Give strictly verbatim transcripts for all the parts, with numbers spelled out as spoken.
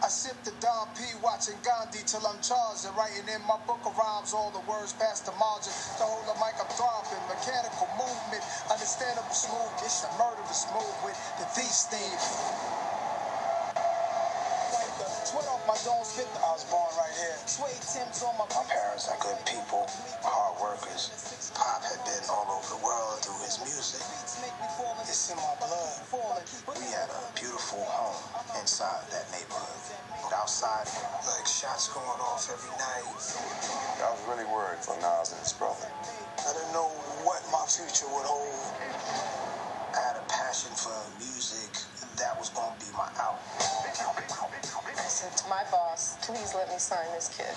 I sip the Don P, watching Gandhi till I'm charged and writing in my book of rhymes all the words past the margin. The whole of mic I'm throbbing, mechanical movement, understandable smooth. It's a murderous move with the thief's theme. Sweat off my dome, spit the I was born right here. Suede Tim's on my. My parents are good people, hard workers. Pop had been all over the world through his music. It's in my blood. We had a beautiful home inside that neighborhood. But outside, like shots going off every night. I was really worried for Nas and his brother. I didn't know what my future would hold. I had a passion for music. That was going to be my out. I said to my boss, please let me sign this kid.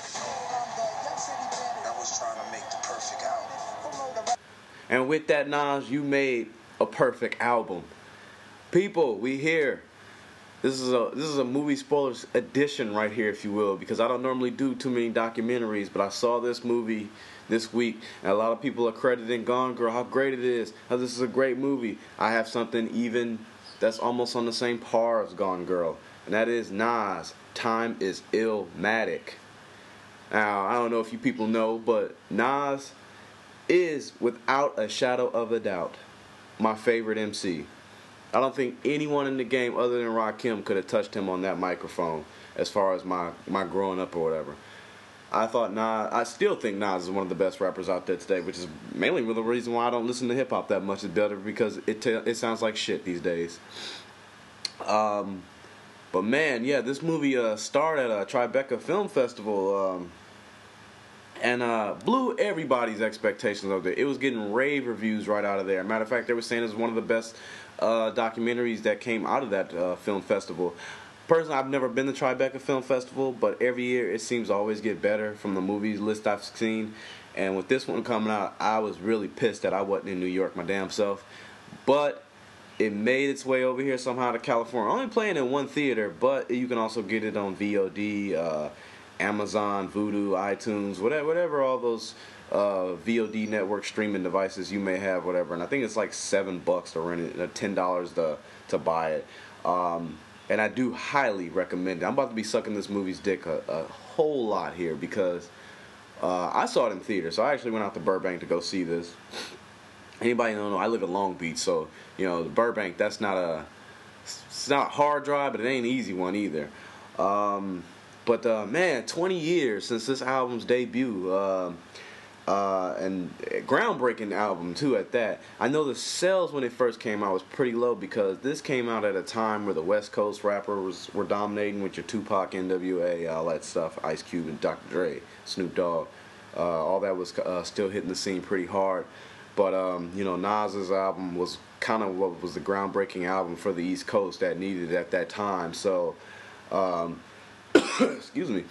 I was trying to make the perfect album. And with that, Nas, you made a perfect album. People, we here. This is a this is a movie spoilers edition right here, if you will, because I don't normally do too many documentaries, but I saw this movie this week, and a lot of people are crediting Gone Girl, how great it is, how this is a great movie. I have something even that's almost on the same par as Gone Girl, and that is Nas, Time is Illmatic. Now, I don't know if you people know, but Nas is, without a shadow of a doubt, my favorite M C. I don't think anyone in the game other than Rakim could have touched him on that microphone as far as my, my growing up or whatever. I thought Nas, I still think Nas is one of the best rappers out there today, which is mainly the reason why I don't listen to hip-hop that much. It's better because it t- it sounds like shit these days. Um, but man, yeah, this movie uh, starred at a Tribeca Film Festival um, and uh, blew everybody's expectations of it. It was getting rave reviews right out of there. Matter of fact, they were saying it was one of the best uh, documentaries that came out of that uh, film festival. Personally, I've never been to Tribeca Film Festival, but every year it seems to always get better from the movies list I've seen. And with this one coming out, I was really pissed that I wasn't in New York my damn self. But it made its way over here somehow to California. Only playing in one theater, but you can also get it on V O D, uh, Amazon, Vudu, iTunes, whatever, whatever all those uh, V O D network streaming devices you may have, whatever. And I think it's like seven bucks to rent it, uh, ten dollars to to buy it. Um, And I do highly recommend it. I'm about to be sucking this movie's dick a, a whole lot here because uh, I saw it in theater. So I actually went out to Burbank to go see this. Anybody don't know, I live in Long Beach. So, you know, Burbank, that's not a, it's not a hard drive, but it ain't an easy one either. Um, but, uh, man, twenty years since this album's debut. Uh, Uh, and groundbreaking album too at that. I know the sales when it first came out was pretty low because this came out at a time where the West Coast rappers were dominating with your Tupac, N W A, all that stuff, Ice Cube and Doctor Dre, Snoop Dogg. Uh, all that was uh, still hitting the scene pretty hard. But um, you know, Nas's album was kind of what was the groundbreaking album for the East Coast that needed it at that time. So, um, excuse me.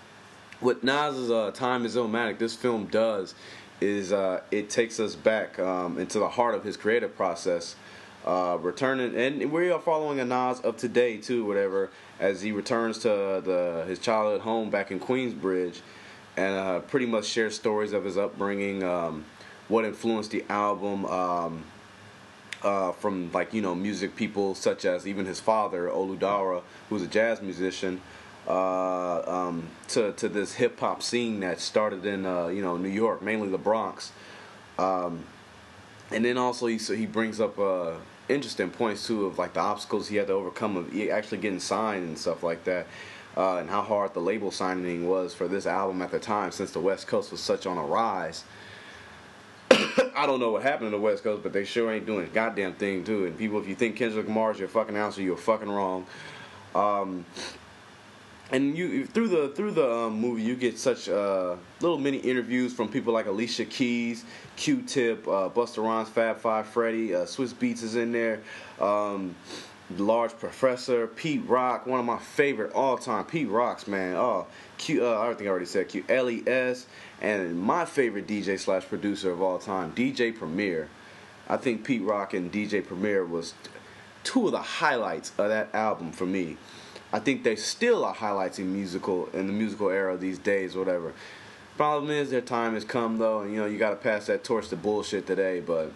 What Nas's uh, Time is Illmatic, this film does is uh, it takes us back um, into the heart of his creative process, uh, returning, and we are following a Nas of today too, whatever, as he returns to the his childhood home back in Queensbridge, and uh, pretty much shares stories of his upbringing, um, what influenced the album, um, uh, from like you know music people such as even his father Oludara, who's a jazz musician. Uh, um, to to this hip hop scene that started in uh, you know New York, mainly the Bronx, um, and then also he so he brings up uh, interesting points too of like the obstacles he had to overcome of actually getting signed and stuff like that, uh, and how hard the label signing was for this album at the time since the West Coast was such on a rise. I don't know what happened to the West Coast, but they sure ain't doing a goddamn thing to it. And people, if you think Kendrick Lamar's your fucking answer, you're fucking wrong. Um, And you through the through the um, movie, you get such uh, little mini interviews from people like Alicia Keys, Q-Tip, uh, Busta Rhymes, Fab Five Freddy, uh, Swizz Beatz is in there, um, Large Professor, Pete Rock, one of my favorite all time. Pete Rock's man, oh Q, uh, I think I already said Q, L E S, and my favorite D J slash producer of all time, D J Premier. I think Pete Rock and D J Premier was two of the highlights of that album for me. I think they still are highlights in musical in the musical era these days, whatever. Problem is, their time has come though, and you know you got to pass that torch to bullshit today. But,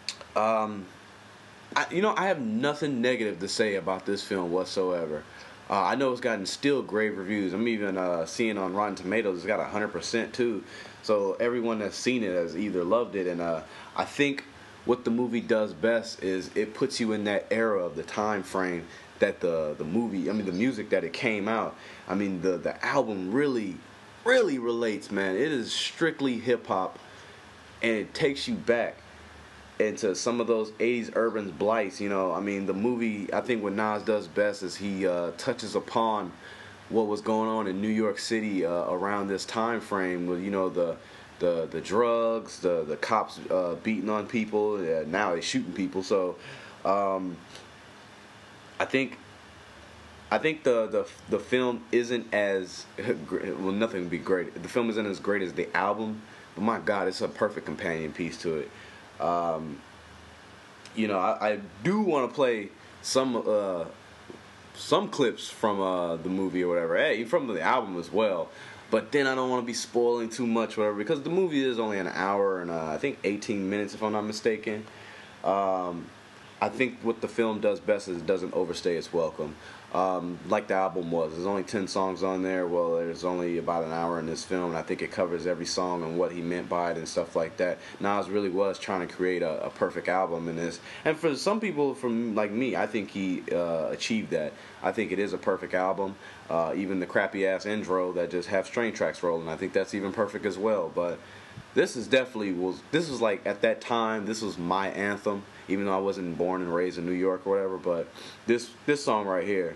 um, I, you know, I have nothing negative to say about this film whatsoever. Uh, I know it's gotten still grave reviews. I'm even uh, seeing on Rotten Tomatoes it's got one hundred percent too. So everyone that's seen it has either loved it, and uh, I think what the movie does best is it puts you in that era of the time frame that the the movie, I mean the music that it came out. I mean the the album really, really relates, man. It is strictly hip hop, and it takes you back into some of those eighties urban blights. You know, I mean the movie, I think what Nas does best is he uh, touches upon what was going on in New York City uh, around this time frame with, you know, the the the drugs, the the cops uh, beating on people. Yeah, now they're shooting people. So um, I think I think the, the the film isn't as well. Nothing would be great. The film isn't as great as the album, but my God, it's a perfect companion piece to it. Um, you know, I, I do want to play some uh, some clips from uh, the movie or whatever, hey, from the album as well. But then I don't want to be spoiling too much, whatever, because the movie is only an hour and uh, I think eighteen minutes, if I'm not mistaken. Um, I think what the film does best is it doesn't overstay its welcome. Um, like the album was. There's only ten songs on there. Well, there's only about an hour in this film, and I think it covers every song and what he meant by it and stuff like that. Nas really was trying to create a, a perfect album in this. And for some people, from like me, I think he uh, achieved that. I think it is a perfect album. Uh, even the crappy-ass intro that just have string tracks rolling, I think that's even perfect as well. But this is definitely, was this was like, at that time, this was my anthem, even though I wasn't born and raised in New York or whatever. But this this song right here.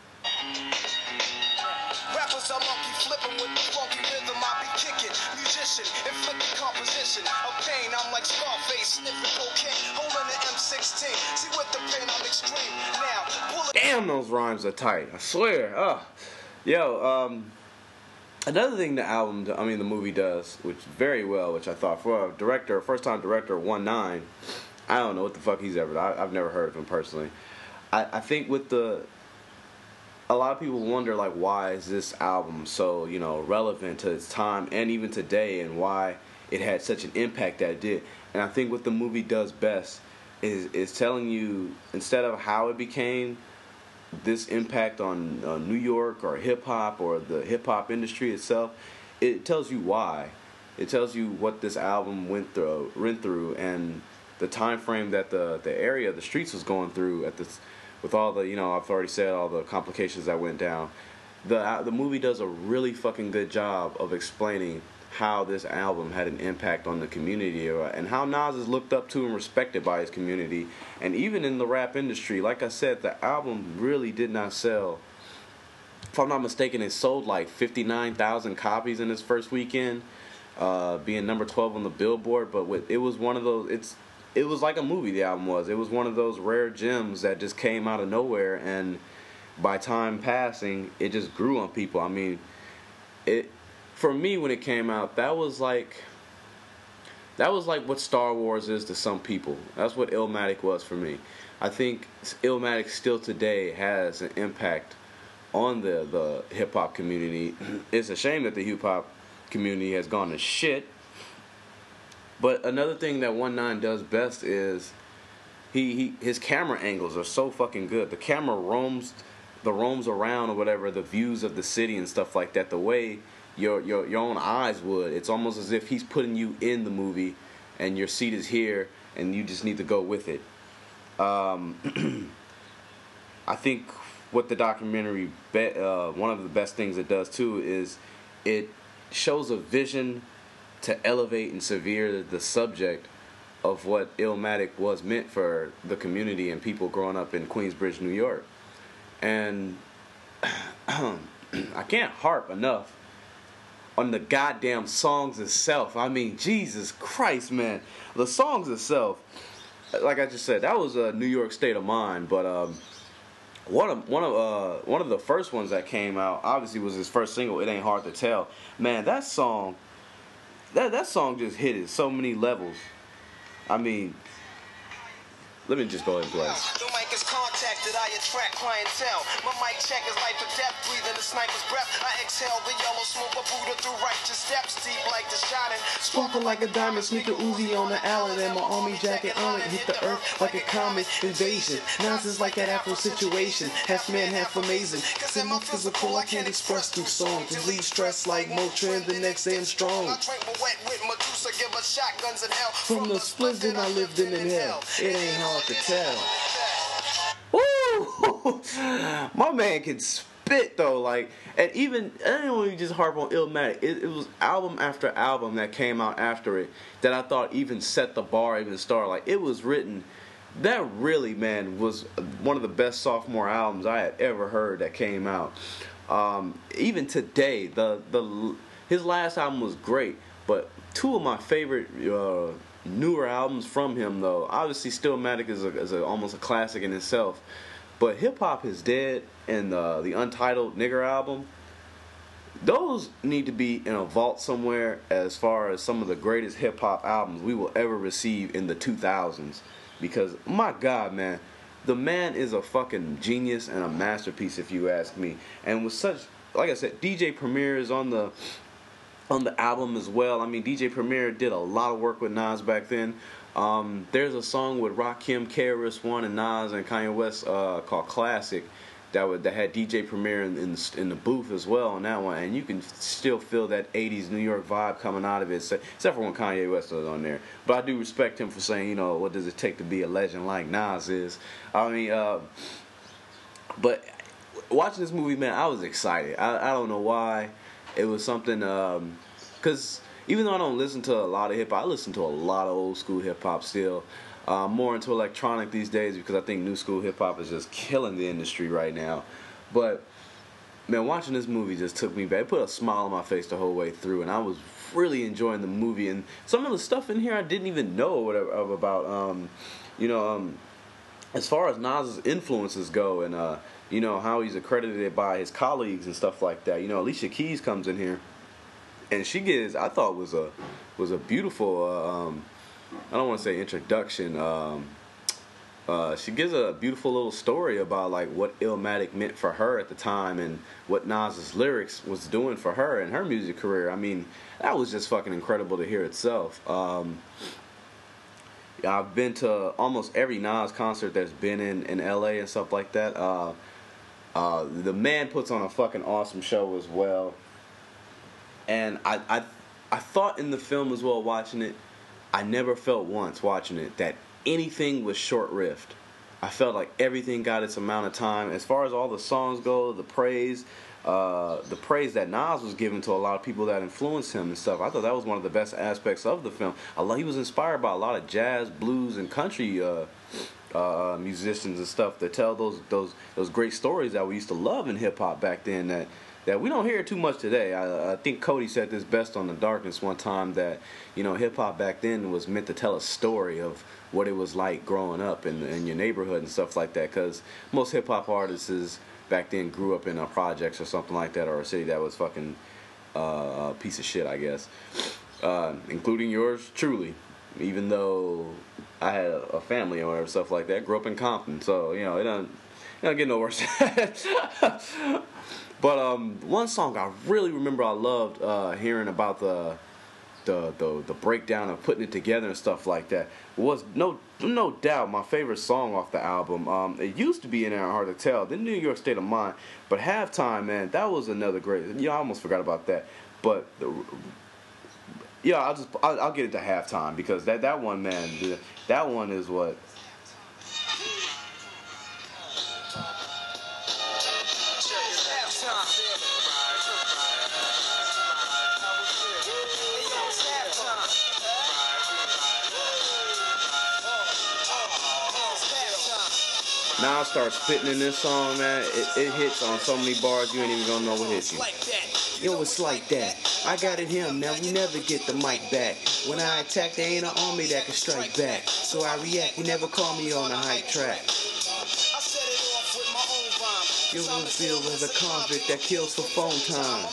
Rappers are monkey flipping with the funky rhythm I be kicking. Musician, inflicting composition of pain. I'm like Scarface, sniffing cocaine, holding an M sixteen. See with the pain I'm extreme. Now, pull it. Damn, those rhymes are tight. I swear. Oh, yo. Um, another thing the album, I mean the movie does, which very well, which I thought for a director, first time director, one nine. I don't know what the fuck he's ever done. I've never heard of him personally. I, I think with the, a lot of people wonder, like, why is this album so, you know, relevant to its time and even today, and why it had such an impact that it did. And I think what the movie does best is is telling you, instead of how it became this impact on uh, New York or hip-hop or the hip-hop industry itself, it tells you why. It tells you what this album went through, went through and the time frame that the, the area, the streets was going through at this, with all the, you know, I've already said all the complications that went down. The uh, the movie does a really fucking good job of explaining how this album had an impact on the community, uh, and how Nas is looked up to and respected by his community. And even in the rap industry, like I said, the album really did not sell. If I'm not mistaken, it sold like fifty-nine thousand copies in its first weekend, uh, being number twelve on the Billboard. But with, it was one of those, it's it was like a movie, the album was. It was one of those rare gems that just came out of nowhere, and by time passing, it just grew on people. I mean, it for me when it came out, that was like that was like what Star Wars is to some people. That's what Illmatic was for me. I think Illmatic still today has an impact on the, the hip-hop community. It's a shame that the hip-hop community has gone to shit. But another thing that one nine does best is he, he his camera angles are so fucking good. The camera roams the roams around or whatever, the views of the city and stuff like that, the way your your your own eyes would. It's almost as if he's putting you in the movie and your seat is here and you just need to go with it. Um, I think what the documentary, be, uh, one of the best things it does too is it shows a vision to elevate and severe the subject of what Illmatic was meant for the community and people growing up in Queensbridge, New York. And I can't harp enough on the goddamn songs itself. I mean, Jesus Christ, man. The songs itself, like I just said, that was a New York State of Mind. But um, one of one of uh, one of the first ones that came out, obviously, was his first single. It Ain't Hard to Tell. Man, that song, that that song just hit it so many levels. I mean, let me just go ahead and play. The mic is contacted, I attract clientele. My mic check is life or death, breathing the sniper's breath. I exhale the yellow smoke of Buddha through righteous steps, deep like the shining. Sparkle like a diamond, sneaker Uzi on the Allen, and my army jacket on it. Hit the earth like a comet invasion. Nonsense like that Afro situation. Half man, half amazing. Cause in my physical, I can't express through songs. Relieve stress like Motrin, the next day I'm strong. I train with wet with Medusa, give us shotguns in hell. From the splendid I lived in in hell, it ain't hard to tell. Woo! My man can spit though, like, and even I don't want to just harp on Illmatic. It, it was album after album that came out after it that I thought even set the bar, even started. Like, it was written. That really, man, was one of the best sophomore albums I had ever heard that came out. Um, even today, the the his last album was great, but two of my favorite uh, newer albums from him, though, obviously Stillmatic is, a, is a, almost a classic in itself, but Hip Hop Is Dead and uh, the Untitled Nigger album, those need to be in a vault somewhere as far as some of the greatest hip hop albums we will ever receive in the two thousands. Because, my God, man, the man is a fucking genius and a masterpiece, if you ask me. And with such, like I said, D J Premier is on the on the album as well. I mean, D J Premier did a lot of work with Nas back then. Um, there's a song with Rakim, K R S One, and Nas and Kanye West uh, called Classic that would that had D J Premier in, in, in the booth as well on that one. And you can still feel that eighties New York vibe coming out of it, except for when Kanye West was on there. But I do respect him for saying, you know, what does it take to be a legend like Nas is. I mean, uh, but watching this movie, man, I was excited. I, I don't know why. It was something, um, because even though I don't listen to a lot of hip-hop, I listen to a lot of old school hip-hop still. Uh, more into electronic these days because I think new school hip-hop is just killing the industry right now. But, man, watching this movie just took me back. It put a smile on my face the whole way through, and I was really enjoying the movie. And some of the stuff in here I didn't even know whatever, about, um, you know, um, as far as Nas's influences go and, uh, you know, how he's accredited by his colleagues and stuff like that. You know, Alicia Keys comes in here, and she gives, I thought was a, was a beautiful, uh, um, I don't want to say introduction. Um, uh, she gives a beautiful little story about like what Illmatic meant for her at the time and what Nas's lyrics was doing for her and her music career. I mean, that was just fucking incredible to hear itself. Um, I've been to almost every Nas concert that's been in, in L A and stuff like that. Uh, uh, the man puts on a fucking awesome show as well. And I, I, I thought in the film as well watching it, I never felt once watching it that anything was short-lived. I felt like everything got its amount of time. As far as all the songs go, the praise, uh, the praise that Nas was giving to a lot of people that influenced him and stuff, I thought that was one of the best aspects of the film. A lot, he was inspired by a lot of jazz, blues, and country uh, uh, musicians and stuff that tell those those those great stories that we used to love in hip-hop back then that that we don't hear too much today. I, I think Cody said this best on The Darkness one time that, you know, hip-hop back then was meant to tell a story of what it was like growing up in, in your neighborhood and stuff like that, because most hip-hop artists back then grew up in a projects or something like that, or a city that was fucking uh, a piece of shit, I guess, uh, including yours truly, even though I had a, a family or whatever, stuff like that. Grew up in Compton, so, you know, it doesn't, it doesn't get no worse. But um, one song I really remember I loved uh, hearing about the, the the the breakdown of putting it together and stuff like that was no no doubt my favorite song off the album. Um, it used to be in there, Hard to Tell, then New York State of Mind, but Halftime, man, that was another great. Yeah, I almost forgot about that. But the, yeah, I'll just I'll, I'll get it to Halftime because that that one, man, that one is what. Now I start spitting in this song, man. It, it hits on so many bars you ain't even gonna know what hits you. Yo, it's like that. I got it him, now we never get the mic back. When I attack, there ain't an army that can strike back. So I react, you never call me on a hype track. You will feel as a convict that kills for phone time.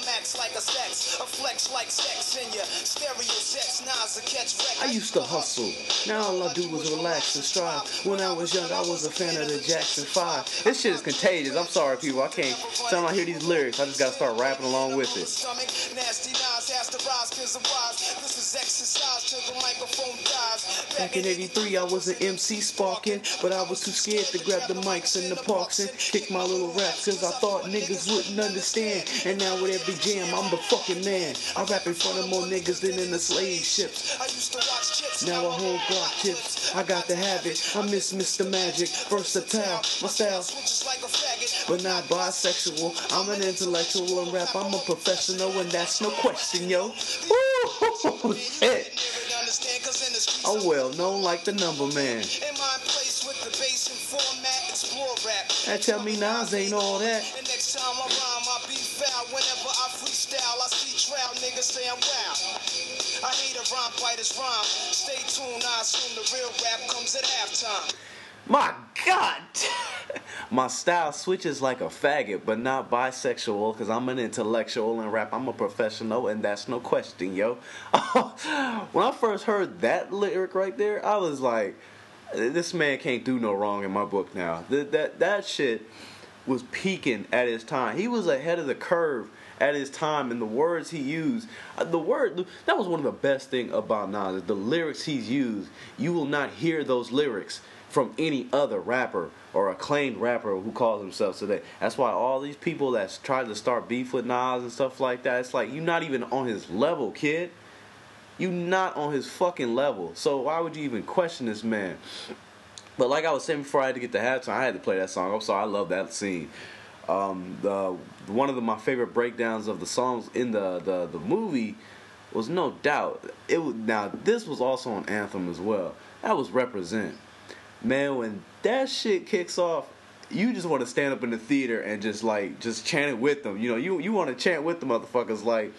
I used to hustle. Now all I do is relax and strive. When I was young, I was a fan of the Jackson five. This shit is contagious. I'm sorry, people. I can't. Time I hear these lyrics, I just gotta start rapping along with it. Back in eighty-three, I was an M C sparking, but I was too scared to grab the mics in the parks and kick my little raps, cause I thought niggas wouldn't understand. And now with every jam, I'm the fucking man. I rap in front of more niggas than in the slave ships. Now I hold block tips. I got to have it. I miss Mister Magic, versatile, my style, but not bisexual. I'm an intellectual in rap. I'm a professional, and that's no question, yo. Woo, shit. I'm well known like the Number Man. And tell me Nas ain't all that. And next time I rhyme, I be foul. Whenever I freestyle, I see trout niggas say I'm wild. I hate a rhyme fighter's rhyme. Stay tuned, I assume the real rap comes at halftime. My God! My style switches like a faggot, but not bisexual, because I'm an intellectual in rap. I'm a professional, and that's no question, yo. When I first heard that lyric right there, I was like, this man can't do no wrong in my book now. That, that, that shit was peaking at his time. He was ahead of the curve at his time, and the words he used, the word, that was one of the best things about Nas, the lyrics he's used. You will not hear those lyrics from any other rapper or acclaimed rapper who calls themselves today. That's why all these people that's tried to start beef with Nas and stuff like that, it's like, you're not even on his level, kid. You're not on his fucking level. So why would you even question this man? But like I was saying before I had to get to halftime, I had to play that song. I'm sorry, I love that scene. Um, the one of the, my favorite breakdowns of the songs in the, the, the movie was no doubt. It was, now, this was also an anthem as well. That was Represent. Man, when that shit kicks off, you just want to stand up in the theater and just like just chant it with them. You know, you you want to chant with the motherfuckers like.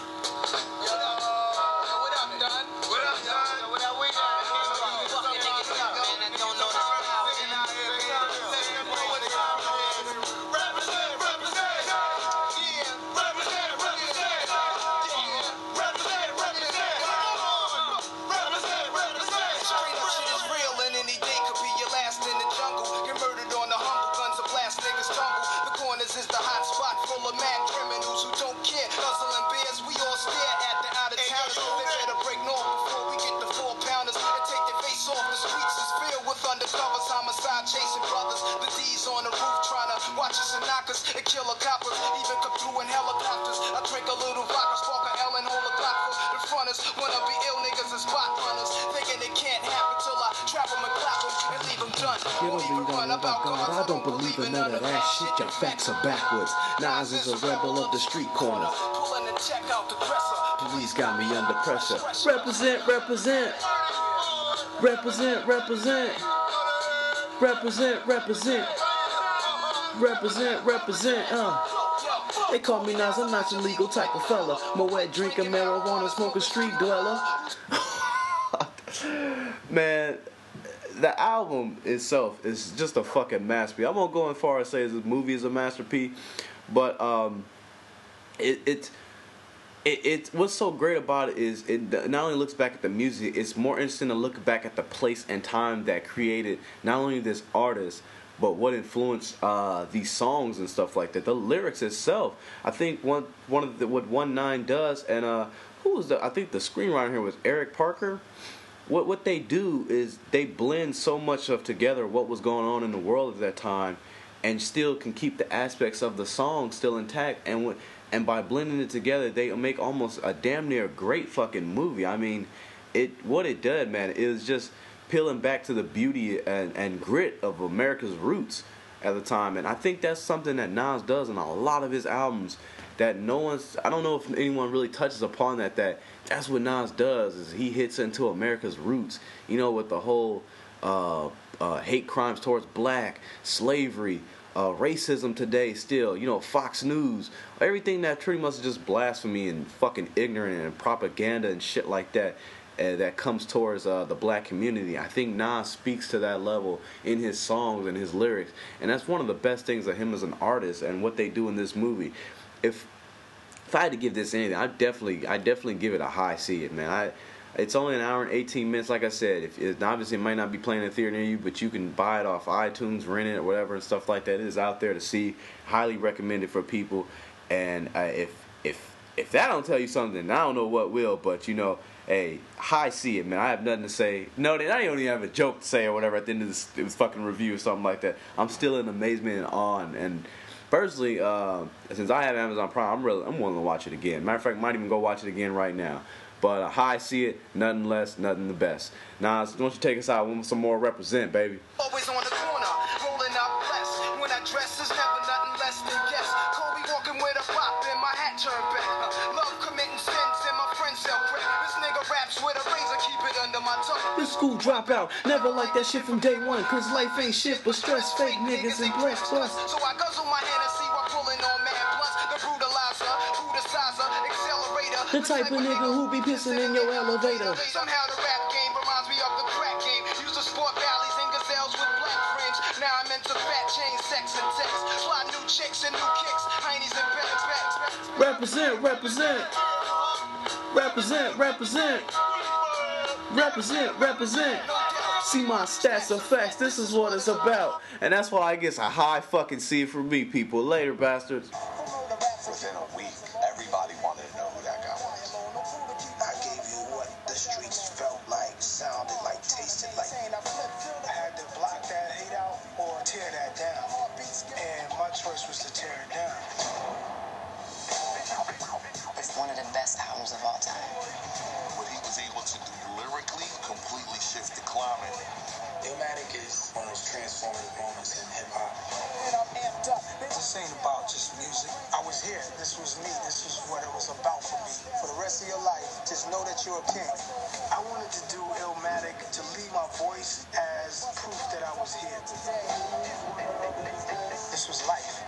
I don't believe in none of that shit. Your facts are backwards. Nas is a rebel of the street corner. Police got me under pressure. Represent, represent. Represent, represent. Represent, represent. Represent, represent. Uh. They call me Nas, I'm not your legal type of fella. Moet drinking marijuana, smoking street dweller. Man, the album itself is just a fucking masterpiece. I'm gonna go as far as say this movie is a masterpiece, but um, it it it, it what's so great about it is it not only looks back at the music, it's more interesting to look back at the place and time that created not only this artist, but what influenced uh, these songs and stuff like that. The lyrics itself, I think one one of the what One Nine does, and uh, who was the I think the screenwriter here was Eric Parker. What what they do is they blend so much of together what was going on in the world at that time, and still can keep the aspects of the song still intact. And when, and by blending it together, they make almost a damn near great fucking movie. I mean, it what it did, man, it was just peeling back to the beauty and, and grit of America's roots at the time. And I think that's something that Nas does in a lot of his albums that no one's, I don't know if anyone really touches upon that, that that's what Nas does, is he hits into America's roots, you know, with the whole uh, uh, hate crimes towards black, slavery, uh, racism today still, you know, Fox News, everything that pretty much is just blasphemy and fucking ignorant and propaganda and shit like that. uh, that comes towards uh, the black community. I think Nas speaks to that level in his songs and his lyrics, and that's one of the best things of him as an artist and what they do in this movie. If if I had to give this anything, I definitely I definitely give it a high C. It man. I It's only an hour and eighteen minutes, like I said. If it, obviously it might not be playing in a theater near you, but you can buy it off iTunes, rent it, or whatever, and stuff like that. It is out there to see. Highly recommended for people. And uh, if if if that don't tell you something, I don't know what will. But you know, hey, high C it, man. I have nothing to say. No, I don't even have a joke to say or whatever at the end of this, this fucking review or something like that. I'm still in amazement and awe. And personally, uh, since I have Amazon Prime, I'm really I'm willing to watch it again. Matter of fact, I might even go watch it again right now. But uh, high see it, nothing less, nothing the best. Nas, why don't you take us out with some more Represent, baby? Always on the corner, rolling up less. When I dress is never nothing less than yes. Kobe walking with a pop and my hat turned back. Love committing sins and my friends sell crack. This nigga raps with a razor, keep it under my tongue. This school dropout, never like that shit from day one. Cause life ain't shit but stress, fake niggas and blessed plus. So I guzzle my Hennessy while pulling on mad blunts. The brutalizer, brutalizer, accelerator. The type of nigga who be pissing in your elevator. Somehow the rap game reminds me of the crack game. Used to sport valleys and gazelles with black fringe. Now I'm into fat chain, sex and text. Fly new chicks and new kicks, heinies and bags, bags, bags. Represent, represent. Represent, represent. Represent, represent. See my stats of facts, this is what it's about. And that's why I guess a high fucking C from me, people. Later, bastards. Within a week, everybody wanted to know who that guy was. I gave you what the streets felt like, sounded like, tasted like. I had to block that hate out or tear that down. And my choice was to tear it down. It's one of the best albums of all time. What he was able to do lyrically completely shifted climate. Illmatic is one of those transformative moments in hip-hop. And I'm amped up. This ain't about just music. I was here. This was me. This was what it was about for me. For the rest of your life, just know that you're a king. I wanted to do Illmatic to leave my voice as proof that I was here. This was life.